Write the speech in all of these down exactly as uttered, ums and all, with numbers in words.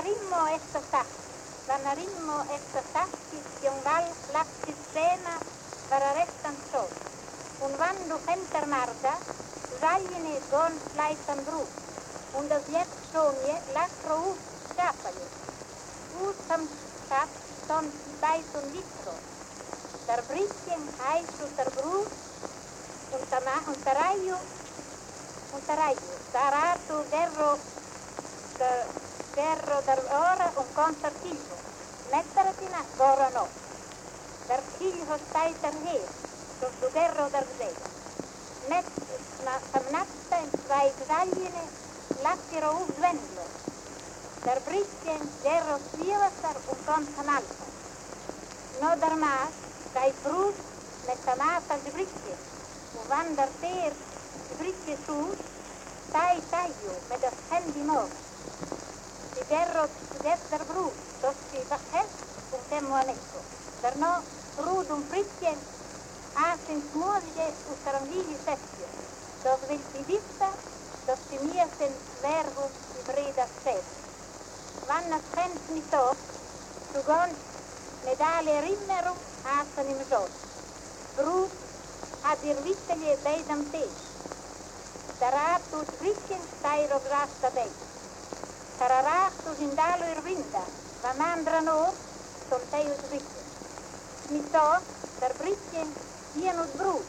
Vanarimmo esta sacchi, vanarimmo esta sacchi, un val lapsi scena, para restan sol. Un vandu fenter marda, zaljene gon sleitan bru. Und das jetzt schon je, lastro us schapali. Us sam schap, son beit und litro. Der Brittchen heißt und der Bru, und der Ma, und der Raio, und der Raio. Der Rato, derro, der derro der ora, und konter Kilho. Metteratina, gora no. Der Kilho stai der Heer, so du derro der Zega. Net, na, sam natta in zwei Gsaljene, lassiro uf Zwendlo. Der Brittchen, derro Svilasar, und konter Malta. No der Maas, dai Brut, met der Maas al de Brittchen. Und wann der Teer, de Brittchen sus, tai taio, met das Handy mor. Die derro, des der Brut, dos si bachet, und temo anecco. Der no, Brut und Brittchen, asins musige, ustrangili sessio. Dos vil si vista, dos si mia sen verbum i breda sed. Wann es hent nicht auf, du gons medale Erinnerung asen im Jod. Brut hat ihr Wittelje beidam Tee. Der Ratus Brittchen steiro grasta bei. Tararatus indalo ir vinda, va mandra no, solteius Brittchen. Mit so, der Brittchen, hien und Brut.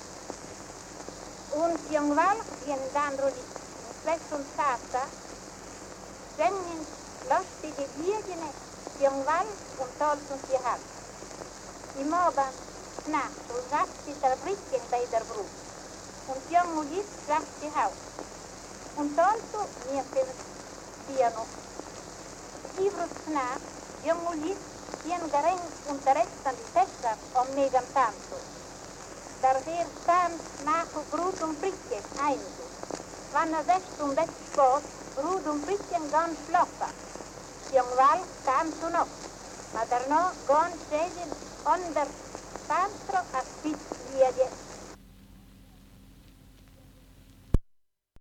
Und Jungwal, hien dandro li, in Flesch und Sasa, sengen lustige Biegene, Jungwal und Tolz und Jehal. Im Oban, Nacht, und sagt sich der Brittchen bei der Brut. Und Jung und Jit sagt sie Haus. Und Tolzu, mir für Piano. Ivrus Nacht, Jung und Jit, hien gereng und der Rest an die Fässer, om negam tanto. Der Herr stand nach Brut und Brittchen, einige. Wann er sechst und best spot, Brut und Brittchen ganz floppa. Jungwal tanto no, ma der no gon scegin onder pantro a spitz liedje